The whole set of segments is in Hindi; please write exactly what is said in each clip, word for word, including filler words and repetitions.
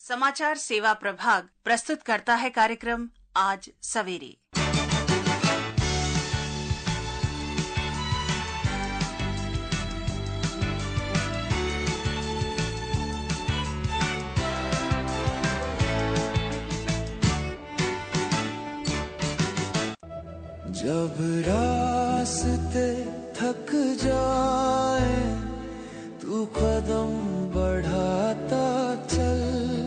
समाचार सेवा प्रभाग प्रस्तुत करता है कार्यक्रम आज सवेरे। जब रास्ते थक जाए तू कदम बढ़ाता चल,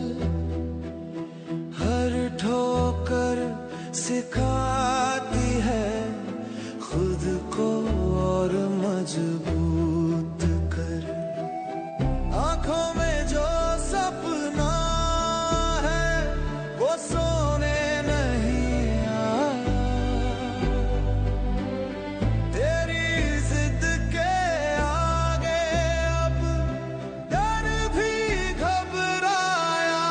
हर ठोकर सिखाती है खुद को और मजबूत कर। आंखों में जो सपना है वो सोने नहीं आया, तेरी जिद के आगे अब डर भी घबराया।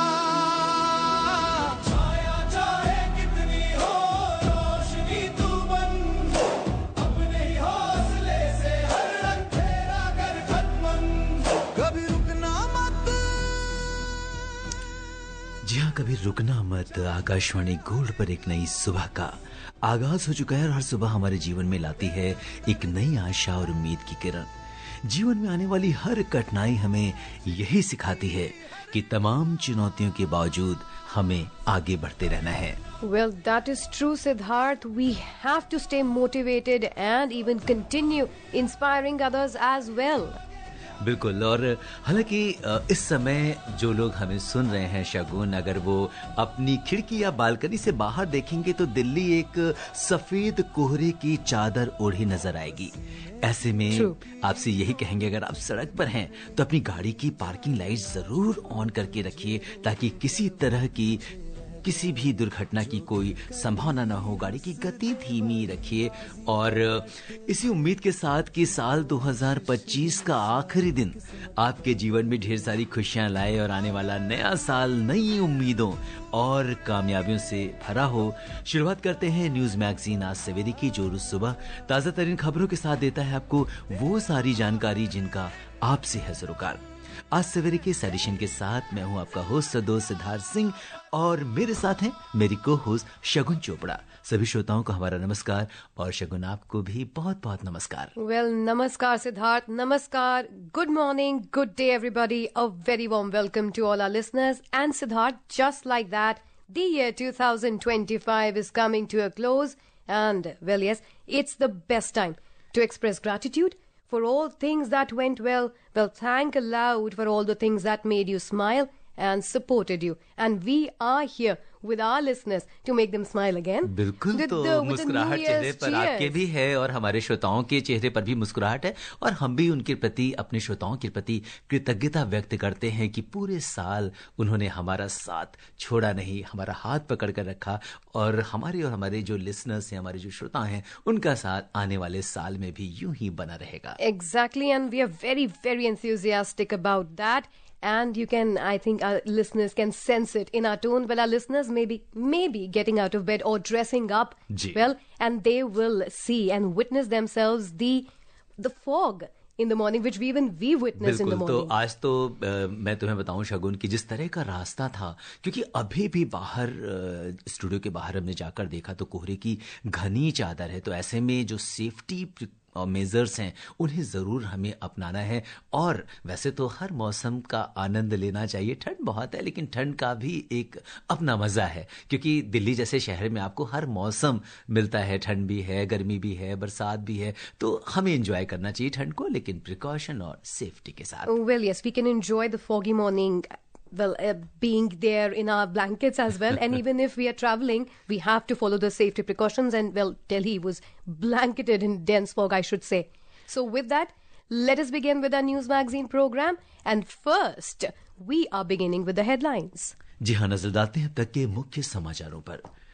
छाया चाहे कितनी हो रोशनी तू बन, अपने ही हौसले से हर अंधेरा कर खत्म। कभी रुकना मत। जी हाँ, कभी रुकना मत। आकाशवाणी गोल्ड पर एक नई सुबह का आगाज हो चुका है और हर सुबह हमारे जीवन में लाती है एक नई आशा और उम्मीद की किरण। जीवन में आने वाली हर कठिनाई हमें यही सिखाती है कि तमाम चुनौतियों के बावजूद हमें आगे बढ़ते रहना है। Well, that is true, Siddharth. We have to stay motivated and even continue inspiring others as well. बिल्कुल। और हालांकि इस समय जो लोग हमें सुन रहे हैं शगुन, अगर वो अपनी खिड़की या बालकनी से बाहर देखेंगे तो दिल्ली एक सफेद कोहरे की चादर ओढ़ी नजर आएगी। ऐसे में True. आपसे यही कहेंगे, अगर आप सड़क पर हैं तो अपनी गाड़ी की पार्किंग लाइट जरूर ऑन करके रखिए ताकि किसी तरह की किसी भी दुर्घटना की कोई संभावना न हो। गाड़ी की गति धीमी रखिए और इसी उम्मीद के साथ कि साल दो हज़ार पच्चीस का आखिरी दिन आपके जीवन में ढेर सारी खुशियां लाए और आने वाला नया साल नई उम्मीदों और कामयाबियों से भरा हो। शुरुआत करते हैं न्यूज मैगजीन आज सवेरे की, जो रोज सुबह ताजा तरीन खबरों के साथ देता है आपको वो सारी जानकारी जिनका आपसे है सरोकार। आज सवेरे के इस एडिशन के साथ मैं हूं आपका होस्ट सदो सिद्धार्थ सिंह और मेरे साथ हैं मेरी को होस्ट शगुन चोपड़ा। सभी श्रोताओं को हमारा नमस्कार और शगुन आपको भी बहुत बहुत नमस्कार। Well, namaskar, Siddharth. Namaskar. Good morning. Good day, everybody. A very warm welcome to all our listeners. And Siddharth, just like that, the year two thousand twenty-five is coming to a close. And, well, yes, it's the best time to express gratitude for all things that went well. Well, thank aloud for all the things that made you smile and supported you. And we are here with our listeners to make them smile again. बिल्कुल। With तो the- with the मुस्कुराहट New चेहरे Year's पर आपके cheers. भी है और हमारे श्रोताओं के चेहरे पर भी मुस्कुराहट है और हम भी उनके प्रति, अपने श्रोताओं के प्रति कृतज्ञता व्यक्त करते हैं कि पूरे साल उन्होंने हमारा साथ छोड़ा नहीं, हमारा हाथ पकड़ कर रखा और हमारे और हमारे जो लिसनर्स हैं, हमारे जो श्रोता हैं, उनका साथ आने वाले साल में भी यूं ही बना रहेगा। Exactly, and we are very, very enthusiastic about that. And you can, I think our listeners can sense it in our tone. Well, our listeners may be, maybe getting out of bed or dressing up. Ji. Well, and they will see and witness themselves the the fog in the morning, which we even we witness in the बिल्कुल। तो morning. आज तो आ, मैं तुम्हें बताऊं शगुन कि जिस तरह का रास्ता था, क्योंकि अभी भी बाहर आ, स्टूडियो के बाहर हमने जाकर देखा तो कोहरे की घनी चादर है। तो ऐसे में जो सेफ्टी मेजर्स हैं उन्हें जरूर हमें अपनाना है। और वैसे तो हर मौसम का आनंद लेना चाहिए। ठंड बहुत है लेकिन ठंड का भी एक अपना मजा है, क्योंकि दिल्ली जैसे शहर में आपको हर मौसम मिलता है। ठंड भी है, गर्मी भी है, बरसात भी है। तो हमें एंजॉय करना चाहिए ठंड को, लेकिन प्रिकॉशन और सेफ्टी के साथ। Well, yes, we can enjoy the foggy morning. Well, uh, being there in our blankets as well. And even if we are traveling, we have to follow the safety precautions. And, well, Delhi was blanketed in dense fog, I should say. So, with that, let us begin with our news magazine program. And first, we are beginning with the headlines. जी हाँ, नजर डालते हैं अब तक के मुख्य समाचारों पर।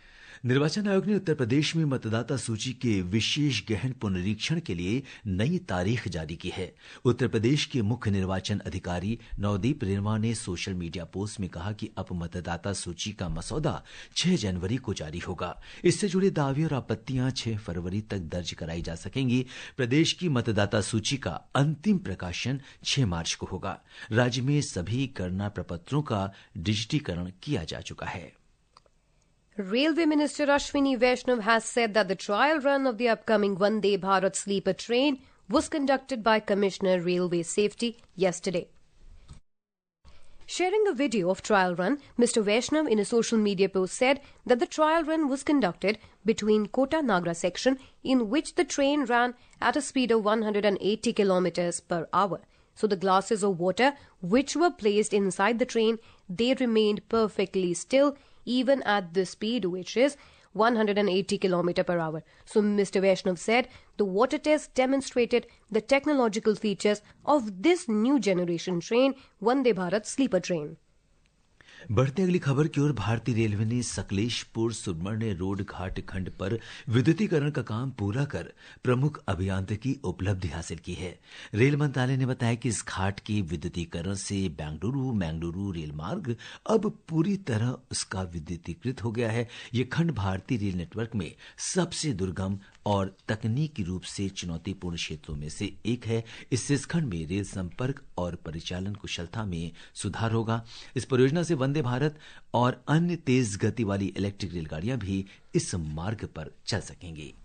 निर्वाचन आयोग ने उत्तर प्रदेश में मतदाता सूची के विशेष गहन पुनरीक्षण के लिए नई तारीख जारी की है। उत्तर प्रदेश के मुख्य निर्वाचन अधिकारी नवदीप रेणवा ने सोशल मीडिया पोस्ट में कहा कि अब मतदाता सूची का मसौदा छह जनवरी को जारी होगा। इससे जुड़े दावे और आपत्तियां छह फरवरी तक दर्ज कराई जा सकेंगी। प्रदेश की मतदाता सूची का अंतिम प्रकाशन छह मार्च को होगा। राज्य में सभी गणना प्रपत्रों का डिजिटीकरण किया जा चुका है। Railway Minister Ashwini Vaishnav has said that the trial run of the upcoming Vande Bharat sleeper train was conducted by Commissioner Railway Safety yesterday. Sharing a video of trial run, Mister Vaishnav in a social media post said that the trial run was conducted between Kota-Nagra section, in which the train ran at a speed of one hundred eighty kilometers per hour. So the glasses of water which were placed inside the train, they remained perfectly still even at the speed which is one hundred eighty kilometers per hour. So Mister Vaishnav said the water test demonstrated the technological features of this new generation train, Vande Bharat sleeper train. बढ़ते अगली खबर की ओर। भारतीय रेलवे ने सकलेशपुर सुब्रमण्य रोड घाट खंड पर विद्युतीकरण का काम पूरा कर प्रमुख अभियांत्रिकी उपलब्धि हासिल की है। रेल मंत्रालय ने बताया कि इस घाट के विद्युतीकरण से बेंगलुरु मैंगलुरु रेल मार्ग अब पूरी तरह उसका विद्युतीकृत हो गया है। ये खंड भारतीय रेल नेटवर्क में सबसे दुर्गम और तकनीकी रूप से चुनौतीपूर्ण क्षेत्रों में से एक है। इससे इस खंड में रेल संपर्क और परिचालन कुशलता में सुधार होगा। इस परियोजना से वंदे भारत और अन्य तेज गति वाली इलेक्ट्रिक रेलगाड़ियां भी इस मार्ग पर चल सकेंगी।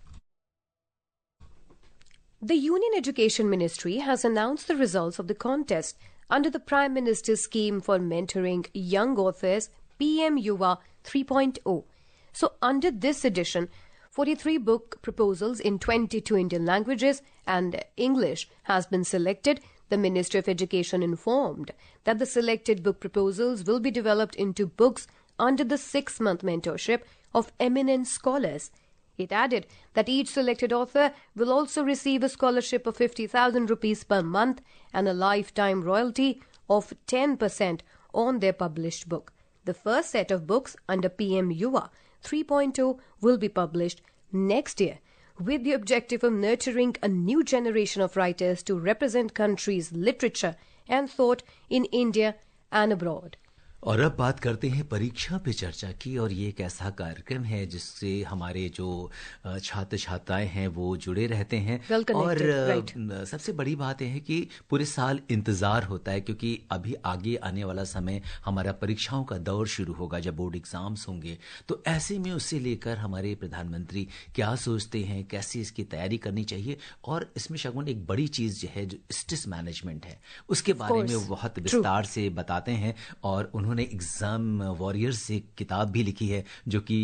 The Union Education Ministry has announced the results of the contest under the Prime Minister's scheme for mentoring young authors, P M Yuva three point oh. So under this edition, forty-three book proposals in twenty-two Indian languages and English has been selected. The Ministry of Education informed that the selected book proposals will be developed into books under the six-month mentorship of eminent scholars. It added that each selected author will also receive a scholarship of fifty thousand rupees per month and a lifetime royalty of ten percent on their published book. The first set of books under P M Yuva three point oh will be published next year, with the objective of nurturing a new generation of writers to represent country's literature and thought in India and abroad. और अब बात करते हैं परीक्षा पे चर्चा की। और ये एक ऐसा कार्यक्रम है जिससे हमारे जो छात्र छात्राएं हैं वो जुड़े रहते हैं। और right. सबसे बड़ी बात यह है कि पूरे साल इंतजार होता है, क्योंकि अभी आगे आने वाला समय हमारा परीक्षाओं का दौर शुरू होगा, जब बोर्ड एग्जाम्स होंगे। तो ऐसे में उससे लेकर हमारे प्रधानमंत्री क्या सोचते हैं, कैसे इसकी तैयारी करनी चाहिए, और इसमें शगुन एक बड़ी चीज जो है जो स्ट्रेस मैनेजमेंट है उसके बारे में वो बहुत विस्तार से बताते हैं। और उन्होंने एग्जाम वॉरियर्स से किताब भी लिखी है जो कि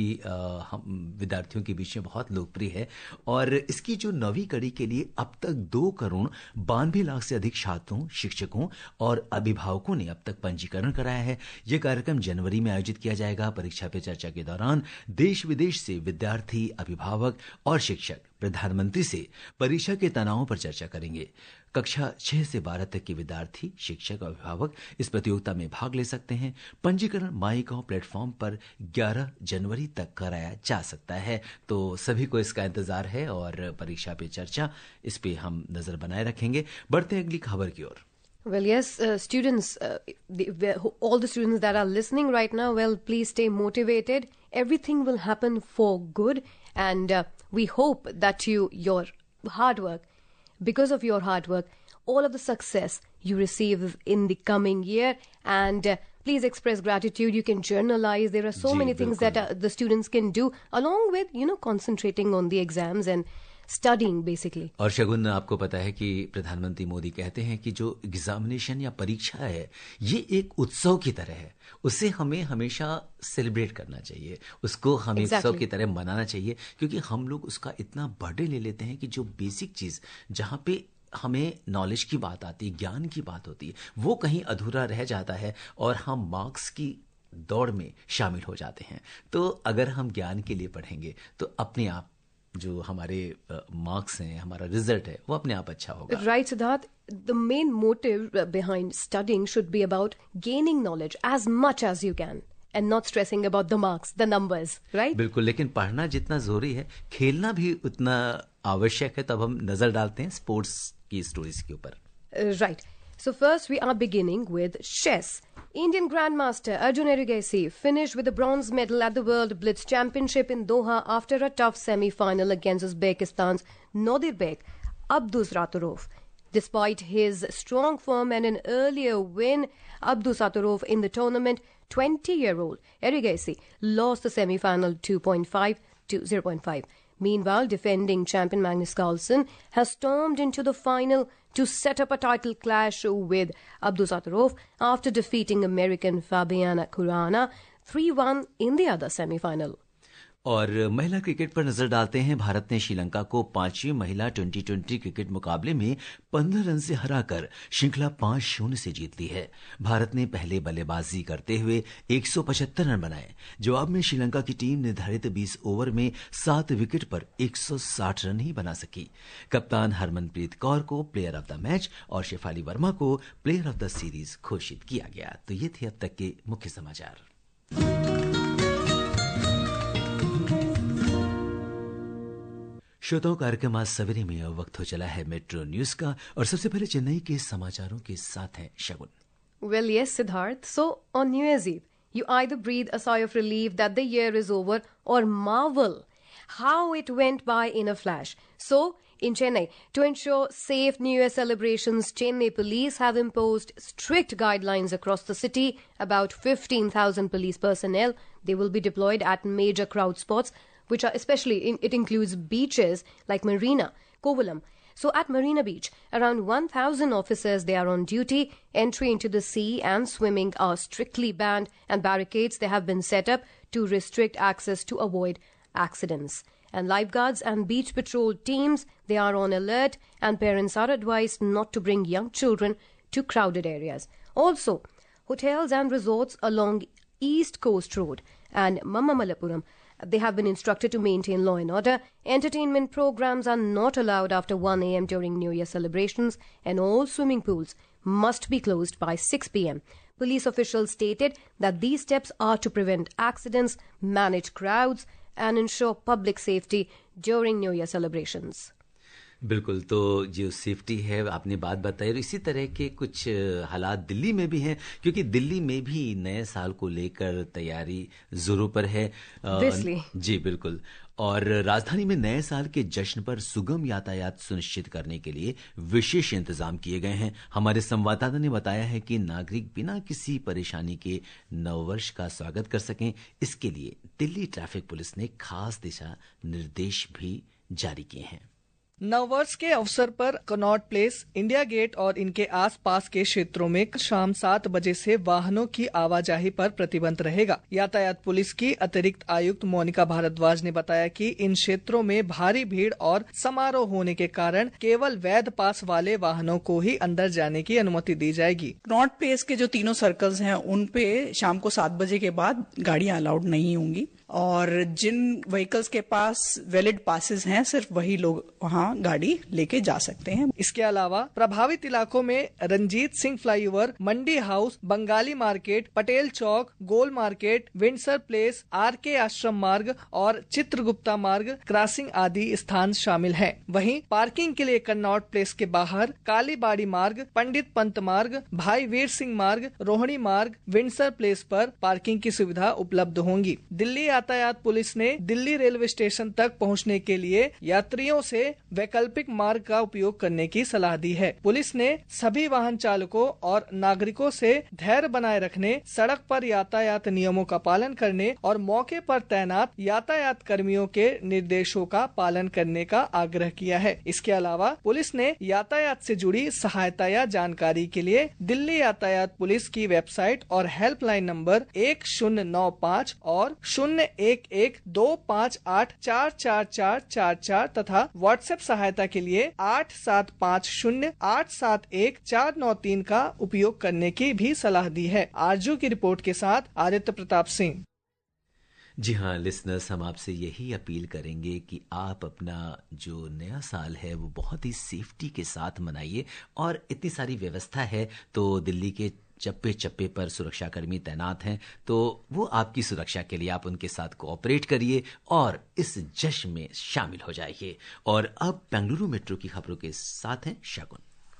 हम विद्यार्थियों के बीच में बहुत लोकप्रिय है। और इसकी जो नवीं कड़ी के लिए अब तक दो करोड़ बानवे लाख से अधिक छात्रों, शिक्षकों और अभिभावकों ने अब तक पंजीकरण कराया है। यह कार्यक्रम जनवरी में आयोजित किया जाएगा। परीक्षा पे चर्चा के दौरान देश विदेश से विद्यार्थी, अभिभावक और शिक्षक प्रधानमंत्री से परीक्षा के तनावों पर चर्चा करेंगे। कक्षा छह से बारह तक के विद्यार्थी, शिक्षक और अभिभावक इस प्रतियोगिता में भाग ले सकते हैं। पंजीकरण माई गॉव प्लेटफॉर्म पर ग्यारह जनवरी तक कराया जा सकता है। तो सभी को इसका इंतजार है और परीक्षा पे चर्चा, इस पे हम नजर बनाए रखेंगे। बढ़ते हैं अगली खबर की ओर। Well, yes, uh, students, uh, the, all the students that are listening right now, well, please stay motivated. Everything will happen for good, and uh, we hope that you, your hard work, because of your hard work, all of the success you receive in the coming year, and uh, please express gratitude. You can journalize. There are so ji, many things that uh, the students can do, along with, you know, concentrating on the exams and studying basically. और शगुन, आपको पता है कि प्रधानमंत्री मोदी कहते हैं कि जो एग्जामिनेशन या परीक्षा है ये एक उत्सव की तरह है, उसे हमें हमेशा सेलिब्रेट करना चाहिए, उसको हमें exactly. उत्सव की तरह मनाना चाहिए, क्योंकि हम लोग उसका इतना बर्डन ले लेते हैं कि जो बेसिक चीज जहाँ पे हमें नॉलेज की बात आती है, ज्ञान की बात होती है, वो कहीं अधूरा रह जाता है और हम मार्क्स की दौड़ में शामिल हो जाते हैं। तो अगर हम ज्ञान के लिए पढ़ेंगे तो अपने आप जो हमारे मार्क्स हैं, हमारा रिजल्ट है, वो अपने आप अच्छा होगा। Right, Siddharth. The main motive behind studying should be about gaining knowledge as much as you can. and not stressing about the marks, the numbers, right? बिल्कुल, लेकिन पढ़ना जितना जरूरी है, खेलना भी उतना आवश्यक है। तब हम नजर डालते हैं स्पोर्ट्स की स्टोरीज के ऊपर। Uh, right. So first we are beginning with chess. Indian Grandmaster Arjun Erugesi finished with a bronze medal at the World Blitz Championship in Doha after a tough semi-final against Uzbekistan's Nodirbek Abdusraturov. Despite his strong form and an earlier win, Abdusraturov in the tournament, twenty-year-old Erugesi lost the semi-final two point five to zero point five. Meanwhile, defending champion Magnus Carlsen has stormed into the final to set up a title clash with Abdusraturov after defeating American Fabiana Caruana three one in the other semi-final. और महिला क्रिकेट पर नजर डालते हैं। भारत ने श्रीलंका को पांचवीं महिला ट्वेंटी ट्वेंटी क्रिकेट मुकाबले में पंद्रह रन से हराकर श्रृंखला पांच शून्य से जीत ली है। भारत ने पहले बल्लेबाजी करते हुए एक सौ पचहत्तर रन बनाए। जवाब में श्रीलंका की टीम निर्धारित बीस ओवर में सात विकेट पर एक सौ साठ रन ही बना सकी। कप्तान हरमनप्रीत कौर को प्लेयर ऑफ द मैच और शेफाली वर्मा को प्लेयर ऑफ द सीरीज घोषित किया गया। तो ये थे अब तक के मुख्य समाचार। श्रोताओं, कार्यक्रम आज सवेरे में अब वक्त हो चला है मेट्रो न्यूज का, और सबसे पहले चेन्नई के समाचारों के साथ हैं शगुन। Well, yes, Siddharth. So, on New Year's Eve, you either breathe a sigh of relief that the year is over or marvel how it went by in a flash. So, in Chennai, to ensure safe New Year celebrations, Chennai police have imposed strict guidelines across the city. About fifteen thousand police personnel, they will be deployed at major crowd spots, which are especially, in, it includes beaches like Marina, Kovalam. So at Marina Beach, around one thousand officers, they are on duty. Entry into the sea and swimming are strictly banned, and barricades, they have been set up to restrict access to avoid accidents. And lifeguards and beach patrol teams, they are on alert, and parents are advised not to bring young children to crowded areas. Also, hotels and resorts along East Coast Road and Mamamalapuram, they have been instructed to maintain law and order. Entertainment programs are not allowed after one a.m. during New Year celebrations, and all swimming pools must be closed by six p.m. Police officials stated that these steps are to prevent accidents, manage crowds, and ensure public safety during New Year celebrations. बिल्कुल, तो जो सेफ्टी है आपने बात बताई, और इसी तरह के कुछ हालात दिल्ली में भी हैं, क्योंकि दिल्ली में भी नए साल को लेकर तैयारी जोरों पर है। जी बिल्कुल, और राजधानी में नए साल के जश्न पर सुगम यातायात सुनिश्चित करने के लिए विशेष इंतजाम किए गए हैं। हमारे संवाददाता ने बताया है कि नागरिक बिना किसी परेशानी के नववर्ष का स्वागत कर सकें, इसके लिए दिल्ली ट्रैफिक पुलिस ने खास दिशा निर्देश भी जारी किए हैं। नववर्ष के अवसर पर कनॉट प्लेस, इंडिया गेट और इनके आसपास के क्षेत्रों में शाम सात बजे से वाहनों की आवाजाही पर प्रतिबंध रहेगा। यातायात पुलिस की अतिरिक्त आयुक्त मोनिका भारद्वाज ने बताया कि इन क्षेत्रों में भारी भीड़ और समारोह होने के कारण केवल वैध पास वाले वाहनों को ही अंदर जाने की अनुमति दी जाएगी। कनॉट प्लेस के जो तीनों सर्कल्स हैं उन पे शाम को सात बजे के बाद गाड़ियां अलाउड नहीं होंगी, और जिन व्हीकल्स के पास वैलिड पासेस हैं सिर्फ वही लोग वहाँ गाड़ी लेके जा सकते हैं। इसके अलावा प्रभावित इलाकों में Ranjit Singh flyover, Mandi house, Bengali market, Patel Chowk, Gole market, Windsor place, R K Ashram मार्ग और चित्रगुप्ता मार्ग क्रॉसिंग आदि स्थान शामिल हैं। वहीं पार्किंग के लिए कन्नौट प्लेस के बाहर कालीबाड़ी मार्ग, पंडित पंत मार्ग, भाई वीर सिंह मार्ग, रोहिणी मार्ग, विंडसर प्लेस पर पार्किंग की सुविधा उपलब्ध होंगी। दिल्ली यातायात पुलिस ने दिल्ली रेलवे स्टेशन तक पहुंचने के लिए यात्रियों से वैकल्पिक मार्ग का उपयोग करने की सलाह दी है। पुलिस ने सभी वाहन चालकों और नागरिकों से धैर्य बनाए रखने, सड़क पर यातायात नियमों का पालन करने और मौके पर तैनात यातायात कर्मियों के निर्देशों का पालन करने का आग्रह किया है। इसके अलावा पुलिस ने यातायात से जुड़ी सहायता या जानकारी के लिए दिल्ली यातायात पुलिस की वेबसाइट और हेल्पलाइन नंबर एक शून्य नौ पाँच और शून्य एक एक दो पाँच आठ चार चार चार चार चार तथा व्हाट्सएप सहायता के लिए आठ सात पाँच शून्य आठ सात एक चार नौ तीन का उपयोग करने की भी सलाह दी है। आरजू की रिपोर्ट के साथ आदित्य प्रताप सिंह। जी हाँ लिसनर्स, हम आपसे यही अपील करेंगे कि आप अपना जो नया साल है वो बहुत ही सेफ्टी के साथ मनाइए, और इतनी सारी व्यवस्था है तो दिल्ली के चप्पे चप्पे पर सुरक्षाकर्मी तैनात हैं, तो वो आपकी सुरक्षा के लिए आप उनके साथ कोऑपरेट करिए और इस जश्न में शामिल हो जाइए। और अब बेंगलुरु मेट्रो की खबरों के साथ हैं शगुन।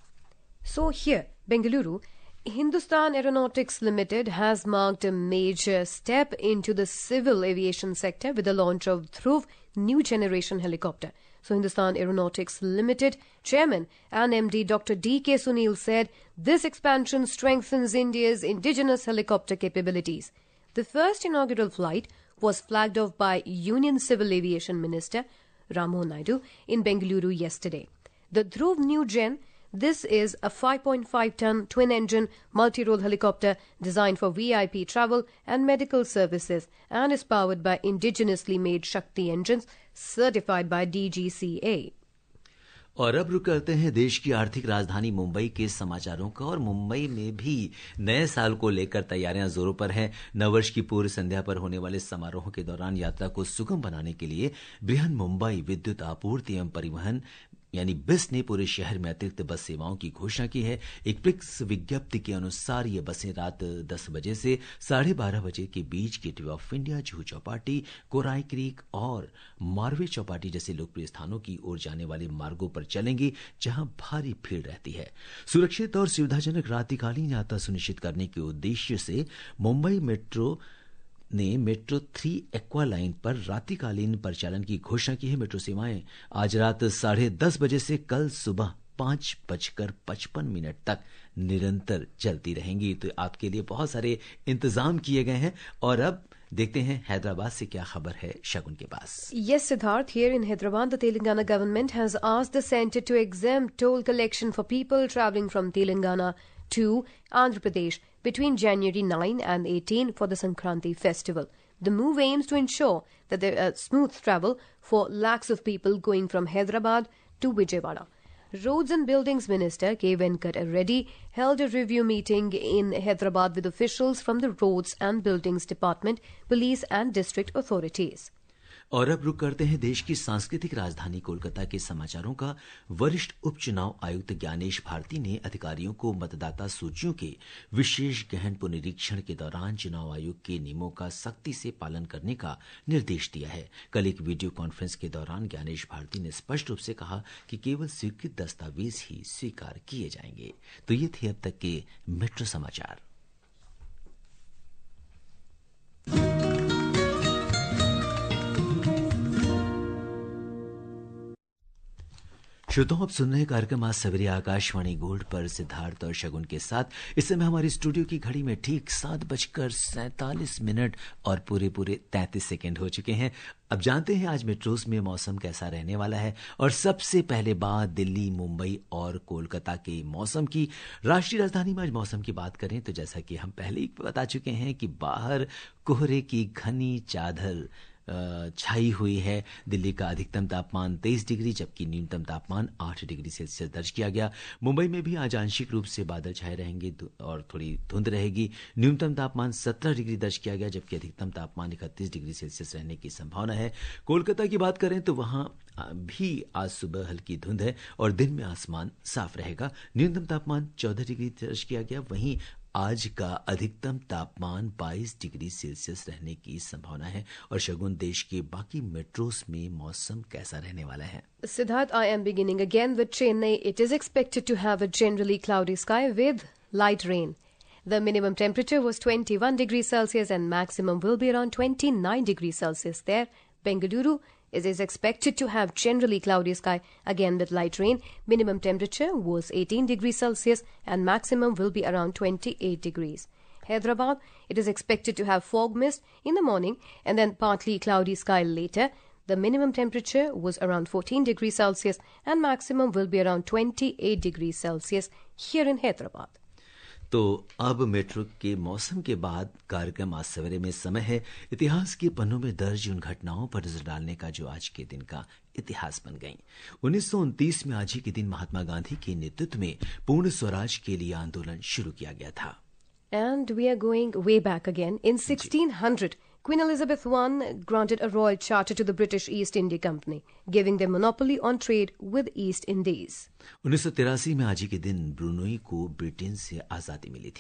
So here, Bengaluru, Hindustan Aeronautics Limited has marked a major step into the civil aviation sector with the launch of Dhruv new generation helicopter. So Hindustan Aeronautics Limited Chairman and M D Doctor D K Sunil said this expansion strengthens India's indigenous helicopter capabilities. The first inaugural flight was flagged off by Union Civil Aviation Minister Rammohan Naidu in Bengaluru yesterday. The Dhruv new gen, this is a five point five ton twin-engine multi-role helicopter designed for V I P travel and medical services and is powered by indigenously made Shakti engines certified by D G C A. और अब रुक करते हैं देश की आर्थिक राजधानी मुंबई के समाचारों का। और मुंबई में भी नए साल को लेकर तैयारियां जोरों पर हैं। नववर्ष की पूर्व संध्या पर होने वाले समारोह के दौरान यात्रा को सुगम बनाने के लिए बृहन मुंबई विद्युत आपूर्ति एवं परिवहन यानी बिस ने पूरे शहर में अतिरिक्त बस सेवाओं की घोषणा की है। एक प्रेस विज्ञप्ति के अनुसार ये बसें रात दस बजे से साढ़े बारह बजे के बीच gateway of India, Juhu Chowpatty, Korai creek और मारवे चौपाटी जैसे लोकप्रिय स्थानों की ओर जाने वाले मार्गों पर चलेंगी, जहां भारी भीड़ रहती है। सुरक्षित और सुविधाजनक रात्रिकालीन यात्रा सुनिश्चित करने के उद्देश्य से मुंबई मेट्रो ने मेट्रो थ्री एक्वा लाइन पर रात्रिकालीन परिचालन की घोषणा की है। मेट्रो सेवाएं आज रात साढ़े दस बजे से कल सुबह पांच बजकर पचपन मिनट तक निरंतर चलती रहेंगी। तो आपके लिए बहुत सारे इंतजाम किए गए हैं। और अब देखते हैं हैदराबाद से क्या खबर है शगुन के पास। Yes, Siddharth, here in Hyderabad, the Telangana government has asked the centre to exempt toll collection for people travelling from Telangana to Andhra Pradesh between January ninth and eighteenth for the Sankranti festival. The move aims to ensure that there is smooth travel for lakhs of people going from Hyderabad to Vijayawada. Roads and Buildings Minister K. Venkat Reddy held a review meeting in Hyderabad with officials from the Roads and Buildings Department, police and district authorities. और अब रुक करते हैं देश की सांस्कृतिक राजधानी कोलकाता के समाचारों का। वरिष्ठ उप चुनाव आयुक्त ज्ञानेश भारती ने अधिकारियों को मतदाता सूचियों के विशेष गहन पुनरीक्षण के दौरान चुनाव आयोग के नियमों का सख्ती से पालन करने का निर्देश दिया है। कल एक वीडियो कॉन्फ्रेंस के दौरान ज्ञानेश भारती ने स्पष्ट रूप से कहा कि केवल स्वीकृत दस्तावेज ही स्वीकार किए जाएंगे। तो ये थे अब तक के मेट्रो समाचार। श्रोताओं, अब सुन रहे कार्यक्रम आज सवेरे आकाशवाणी गोल्ड पर सिद्धार्थ और शगुन के साथ। इस समय हमारी स्टूडियो की घड़ी में ठीक सात बजकर सैंतालीस मिनट और पूरे पूरे तैंतीस सेकेंड हो चुके हैं। अब जानते हैं आज मेट्रोस में मौसम कैसा रहने वाला है। और सबसे पहले बात दिल्ली, मुंबई और कोलकाता के मौसम की। राष्ट्रीय राजधानी में आज मौसम की बात करें तो जैसा कि हम पहले ही बता चुके हैं कि बाहर कोहरे की घनी चादर छाई हुई है। दिल्ली का अधिकतम तापमान तेईस डिग्री जबकि न्यूनतम तापमान आठ डिग्री सेल्सियस दर्ज किया गया। मुंबई में भी आज आंशिक रूप से बादल छाए रहेंगे और थोड़ी धुंध रहेगी। न्यूनतम तापमान सत्रह डिग्री दर्ज किया गया जबकि अधिकतम तापमान इकतीस डिग्री सेल्सियस रहने की संभावना है। कोलकाता की बात करें तो वहां भी आज सुबह हल्की धुंध है और दिन में आसमान साफ रहेगा। न्यूनतम तापमान चौदह डिग्री दर्ज किया गया। वहीं आज का अधिकतम तापमान बाईस डिग्री सेल्सियस रहने की संभावना है। और शगुन, देश के बाकी मेट्रोस में मौसम कैसा रहने वाला है? Siddharth, I am beginning again with Chennai. It is expected to have a generally cloudy sky with light rain. The minimum temperature was twenty-one degrees Celsius and maximum will be around twenty-nine degrees Celsius there. Bengaluru It is expected to have generally cloudy sky, again with light rain. Minimum temperature was eighteen degrees Celsius and maximum will be around twenty-eight degrees. Hyderabad, it is expected to have fog mist in the morning and then partly cloudy sky later. The minimum temperature was around fourteen degrees Celsius and maximum will be around twenty-eight degrees Celsius here in Hyderabad. तो अब मेट्रो के मौसम के बाद कार्यक्रम आज सवेरे में समय है इतिहास के पन्नों में दर्ज उन घटनाओं पर नजर डालने का जो आज के दिन का इतिहास बन गई। उन्नीस सौ उनतीस में आज ही के दिन महात्मा गांधी के नेतृत्व में पूर्ण स्वराज के लिए आंदोलन शुरू किया गया था। And we are going way back again. In sixteen hundred, Queen Elizabeth the First granted a royal charter to the British East India Company, giving them monopoly on trade with East Indies. उन्नीस सौ तिरासी में आज ही के दिन ब्रुनोई को ब्रिटेन से आजादी मिली थी।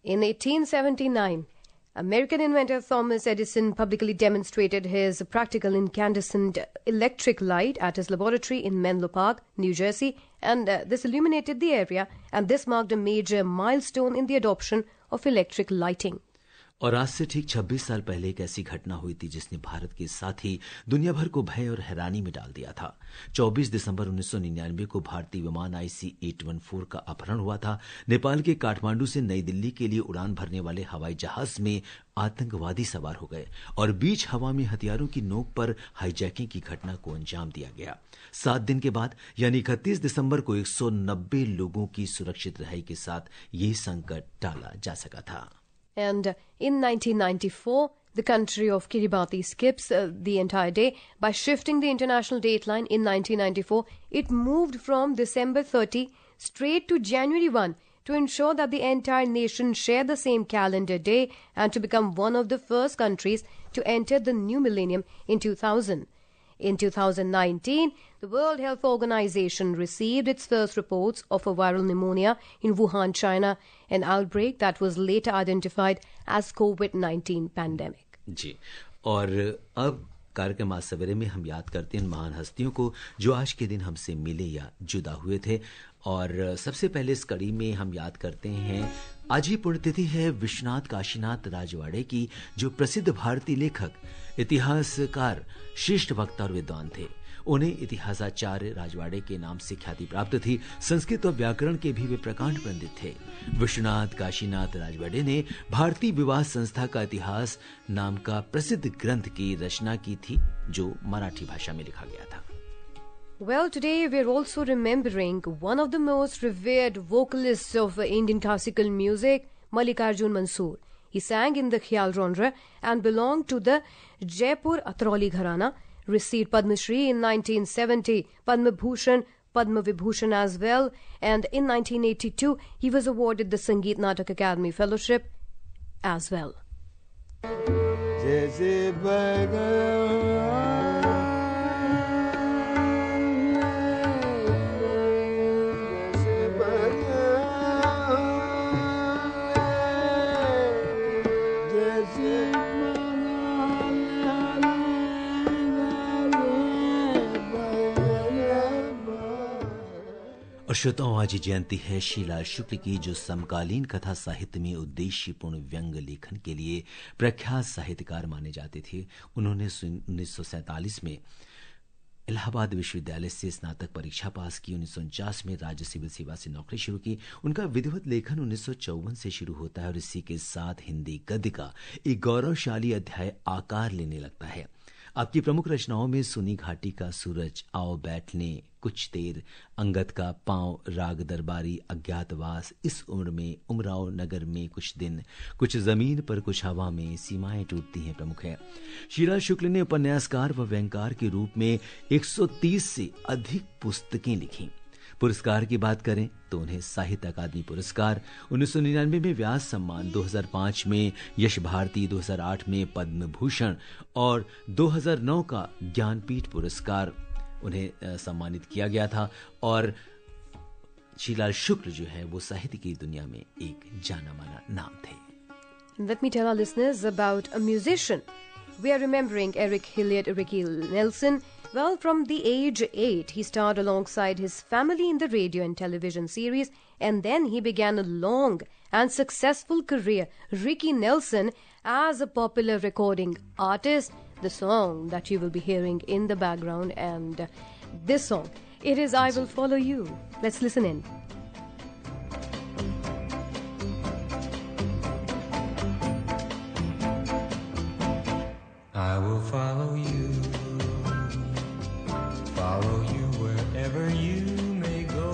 In eighteen seventy-nine, American inventor Thomas Edison publicly demonstrated his practical incandescent electric light at his laboratory in Menlo Park, New Jersey, and uh, this illuminated the area, and this marked a major milestone in the adoption of electric lighting. और आज से ठीक छब्बीस साल पहले एक ऐसी घटना हुई थी जिसने भारत के साथ ही दुनिया भर को भय और हैरानी में डाल दिया था। चौबीस दिसंबर उन्नीस सौ निन्यानवे को भारतीय विमान आई सी आठ सौ चौदह का अपहरण हुआ था। नेपाल के काठमांडू से नई दिल्ली के लिए उड़ान भरने वाले हवाई जहाज में आतंकवादी सवार हो गए और बीच हवा में हथियारों की नोक पर हाईजैकिंग की घटना को अंजाम दिया गया। सात दिन के बाद यानी इकतीस दिसंबर को एक सौ नब्बे लोगों की सुरक्षित रिहाई के साथ ये संकट टाला जा सका था। And uh, in nineteen ninety-four, the country of Kiribati skips uh, the entire day. By shifting the international dateline in nineteen ninety-four, it moved from December thirtieth straight to January first to ensure that the entire nation share the same calendar day and to become one of the first countries to enter the new millennium in two thousand. In two thousand nineteen, the World Health Organization received its first reports of a viral pneumonia in Wuhan, China, an outbreak that was later identified as COVID nineteen pandemic. जी, और अब कार्यक्रम आज सवेरे में हम याद करते हैं महान हस्तियों को जो आज के दिन हमसे मिले या जुदा हुए थे। और सबसे पहले इस कड़ी में हम याद करते हैं, आज ही पुण्यतिथि है विश्वनाथ काशीनाथ राजवाड़े की, जो प्रसिद्ध भारतीय लेखक, इतिहासकार, श्रेष्ठ वक्ता और विद्वान थे। उन्हें इतिहासाचार्य राजवाड़े के नाम से ख्याति प्राप्त थी। संस्कृत और व्याकरण के भी वे प्रकांड पंडित थे। विश्वनाथ काशीनाथ राजवाड़े ने भारतीय विवाह संस्था का इतिहास नाम का प्रसिद्ध ग्रंथ की रचना की थी, जो मराठी भाषा में लिखा गया था। Well, today we're also remembering one of the most revered vocalists of Indian classical music, Mallikarjun Mansoor. He sang in the Khyal genre and belonged to the Jaipur Atrauli Gharana, received Padma Shri in nineteen seventy, Padma Bhushan, Padma Vibhushan as well, and in nineteen eighty-two he was awarded the Sangeet Natak Academy Fellowship as well. और श्रोताओं, आज जयंती है शीला शुक्ल की, जो समकालीन कथा साहित्य में उद्देश्यपूर्ण व्यंग लेखन के लिए प्रख्यात साहित्यकार माने जाते थे। उन्होंने उन्नीस सौ सैंतालीस में इलाहाबाद विश्वविद्यालय से स्नातक परीक्षा पास की। उन्नीस सौ उनचास में राज्य सिविल सेवा से नौकरी शुरू की। उनका विधिवत लेखन उन्नीस सौ चौवन से शुरू होता है और इसी के साथ हिंदी गद्य का एक गौरवशाली अध्याय आकार लेने लगता है। आपकी प्रमुख रचनाओं में सुनी घाटी का सूरज, आओ बैठने कुछ देर, अंगद का पांव, राग दरबारी, अज्ञातवास, इस उम्र में, उमराव नगर में कुछ दिन, कुछ जमीन पर कुछ हवा में, सीमाएं टूटती हैं प्रमुख है। शीला शुक्ल ने उपन्यासकार व व्यंगकार के रूप में एक सौ तीस से अधिक पुस्तकें लिखी। पुरस्कार की बात करें तो उन्हें साहित्य अकादमी पुरस्कार, उन्नीस सौ निन्यानवे में व्यास सम्मान, दो हज़ार पाँच में यश भारती, दो हज़ार आठ में पद्म भूषण और दो हज़ार नौ का ज्ञानपीठ पुरस्कार उन्हें सम्मानित किया गया था। और शीला शुक्ल जो है वो साहित्य की दुनिया में एक जाना माना नाम थे। Let me tell our listeners about a musician. We are remembering Eric Hilliard Ricky Nelson. Well, from the age eight, he starred alongside his family in the radio and television series, and then he began a long and successful career, Ricky Nelson, as a popular recording artist. The song that you will be hearing in the background, and uh, this song, it is I Will Follow You. Let's listen in. I will follow you, follow you wherever you may go.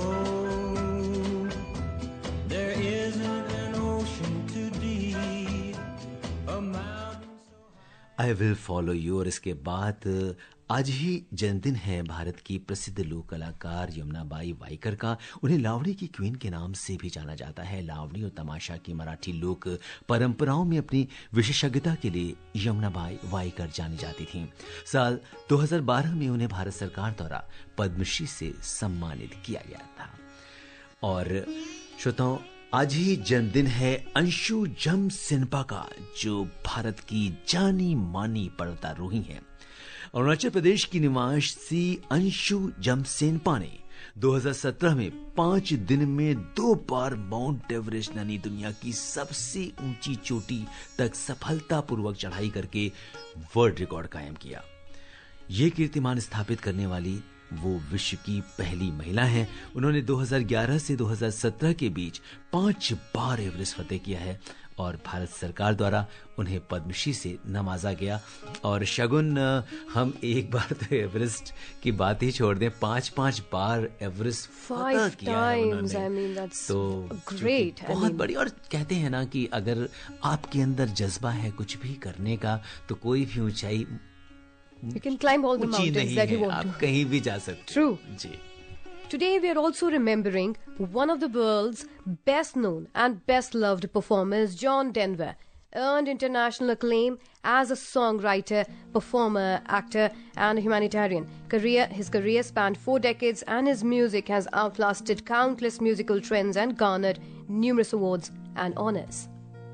There isn't an ocean too deep, a mountain so I will follow you. और इसके बाद आज ही जन्मदिन है भारत की प्रसिद्ध लोक कलाकार यमुनाबाई वाईकर का। उन्हें लावणी की क्वीन के नाम से भी जाना जाता है। लावणी और तमाशा की मराठी लोक परंपराओं में अपनी विशेषज्ञता के लिए यमुनाबाई वाईकर जानी जाती थीं। साल दो हज़ार बारह में उन्हें भारत सरकार द्वारा पद्मश्री से सम्मानित किया गया था। और श्रोताओं, आज ही जन्मदिन है अंशु जमसेनपा का, जो भारत की जानी मानी पर्वतारोही हैं। अरुणाचल प्रदेश की निवासी अंशु जमसेनपा ने दो हज़ार सत्रह में पांच दिन में दो बार माउंट एवरेस्ट यानी दुनिया की सबसे ऊंची चोटी तक सफलतापूर्वक चढ़ाई करके वर्ल्ड रिकॉर्ड कायम किया। ये कीर्तिमान स्थापित करने वाली वो विश्व की पहली महिला हैं। उन्होंने दो हज़ार ग्यारह से दो हज़ार सत्रह के बीच पांच बार एवरेस्ट फतेह किया है और भारत सरकार द्वारा उन्हें पद्मश्री से नवाजा गया। और शगुन, हम एक बार तो एवरेस्ट की बात ही छोड़ दें, पांच पांच बार एवरेस्ट फतेह किया है उन्होंने। I mean, that's तो great. बहुत I mean, बड़ी। और कहते हैं ना कि अगर आपके अंदर जज्बा है कुछ भी करने का, तो कोई भी ऊंचाई you can climb all the ऊंची mountains नहीं that you है, want आप to. कहीं भी जा सकते True. हैं। जी। Today we are also remembering one of the world's best known and best loved performers, John Denver. Earned international acclaim as a songwriter, performer, actor and humanitarian. Career, his career spanned four decades and his music has outlasted countless musical trends and garnered numerous awards and honors.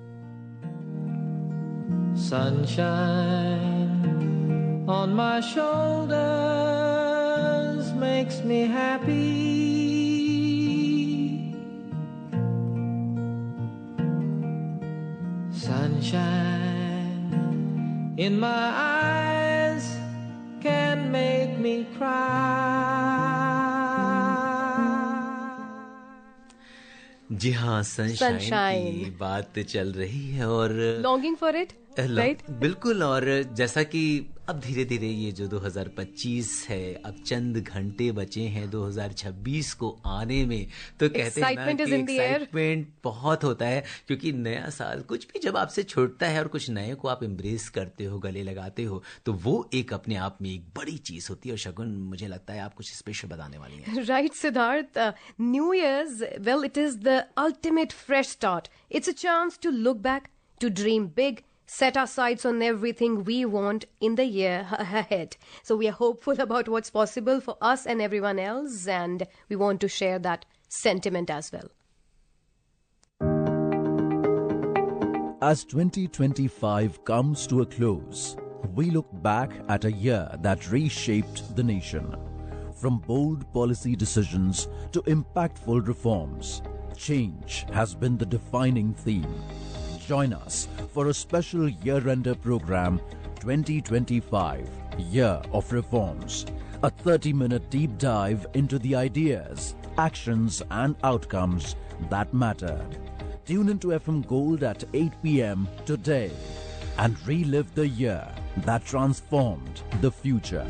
Sunshine on my shoulders makes me happy. Sunshine in my eyes can make me cry. जी हाँ, सनशाइन Sunshine. की बात चल रही है और Longing for it, ल- right? बिल्कुल। और जैसा कि अब धीरे धीरे ये जो दो हज़ार पच्चीस है, अब चंद घंटे बचे हैं दो हज़ार छब्बीस को आने में, तो कहते हैं ना Excitement is कि in the air. एक्साइटमेंट बहुत होता है, क्योंकि नया साल कुछ भी जब आपसे छूटता है और कुछ नए को आप एम्ब्रेस करते हो, गले लगाते हो, तो वो एक अपने आप में एक बड़ी चीज होती है। और शगुन, मुझे लगता है आप कुछ स्पेशल बताने वाली हैं। Right, Siddharth. Uh, New Year's, well, it is the ultimate fresh start. It's a chance to look back, to dream big, set our sights on everything we want in the year ahead. So we are hopeful about what's possible for us and everyone else, and we want to share that sentiment as well. As twenty twenty-five comes to a close, we look back at a year that reshaped the nation. From bold policy decisions to impactful reforms, change has been the defining theme. Join us for a special year-ender program, twenty twenty-five, Year of Reforms. A thirty-minute deep dive into the ideas, actions and outcomes that matter. Tune into F M Gold at eight p.m. today and relive the year that transformed the future.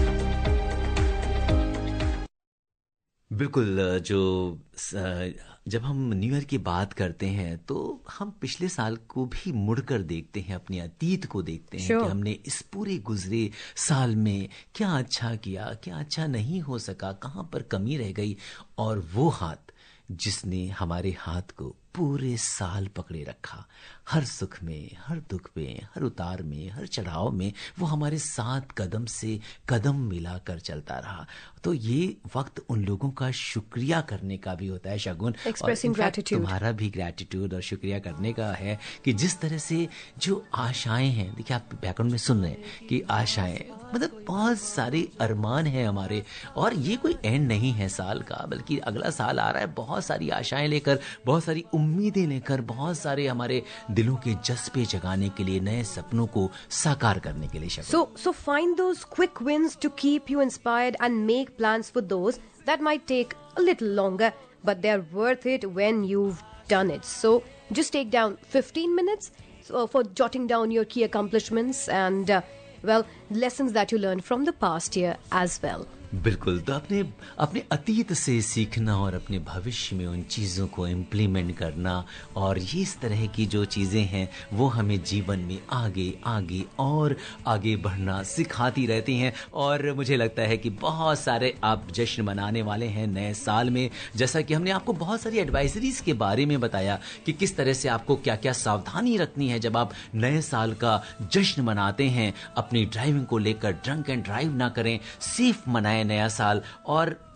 बिल्कुल। जो जब हम न्यू ईयर की बात करते हैं तो हम पिछले साल को भी मुड़कर देखते हैं, अपने अतीत को देखते हैं Sure. कि हमने इस पूरे गुजरे साल में क्या अच्छा किया, क्या अच्छा नहीं हो सका, कहाँ पर कमी रह गई। और वो हाथ जिसने हमारे हाथ को पूरे साल पकड़े रखा, हर सुख में, हर दुख में, हर उतार में, हर चढ़ाव में वो हमारे साथ कदम से कदम मिलाकर चलता रहा। तो ये वक्त उन लोगों का शुक्रिया करने का भी होता है शगुन। Expressing और in fact gratitude. तुम्हारा भी ग्रेटिट्यूड और शुक्रिया करने का है कि जिस तरह से जो आशाएं हैं, देखिए आप बैकग्राउंड में सुन रहे हैं कि आशाएं, मतलब बहुत सारे अरमान हैं हमारे। और ये कोई एंड नहीं है साल का, बल्कि अगला साल आ रहा है बहुत सारी आशाएं लेकर, बहुत सारी उम्मीदें लेकर, बहुत सारे हमारे दिलों के जज्बे जगाने के लिए, नए सपनों को साकार करने के लिए शगुन। So, so find those quick wins to keep you inspired and make plans for those that might take a little longer, but they're worth it when you've done it. So just take down fifteen minutes uh, for jotting down your key accomplishments and, uh, well, lessons that you learned from the past year as well. बिल्कुल। तो अपने अपने अतीत से सीखना और अपने भविष्य में उन चीज़ों को इम्प्लीमेंट करना, और ये इस तरह की जो चीज़ें हैं वो हमें जीवन में आगे आगे और आगे बढ़ना सिखाती रहती हैं। और मुझे लगता है कि बहुत सारे आप जश्न मनाने वाले हैं नए साल में, जैसा कि हमने आपको बहुत सारी एडवाइजरीज के बारे में बताया कि किस तरह से आपको क्या क्या सावधानी रखनी है जब आप नए साल का जश्न मनाते हैं। अपनी ड्राइविंग को लेकर ड्रंक एंड ड्राइव ना करें, सेफ मनाएं नया साल। और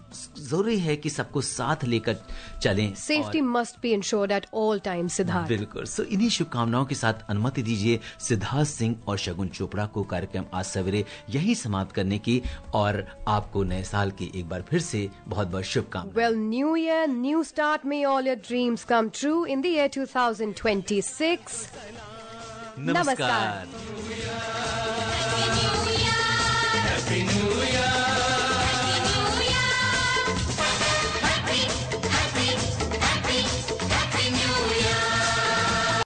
जरूरी है कि सबको साथ लेकर चलें। Safety must be ensured at all times, Siddharth. बिल्कुल। सो इन्हीं शुभकामनाओं के साथ अनुमति दीजिए सिद्धार्थ सिंह और शगुन चोपड़ा को कार्यक्रम आज सवेरे यही समाप्त करने की, और आपको नए साल की एक बार फिर से बहुत बहुत शुभकामनाएं। Well, new year, new start. May all your dreams come true in the year twenty twenty-six. नमस्कार। Happy New Year.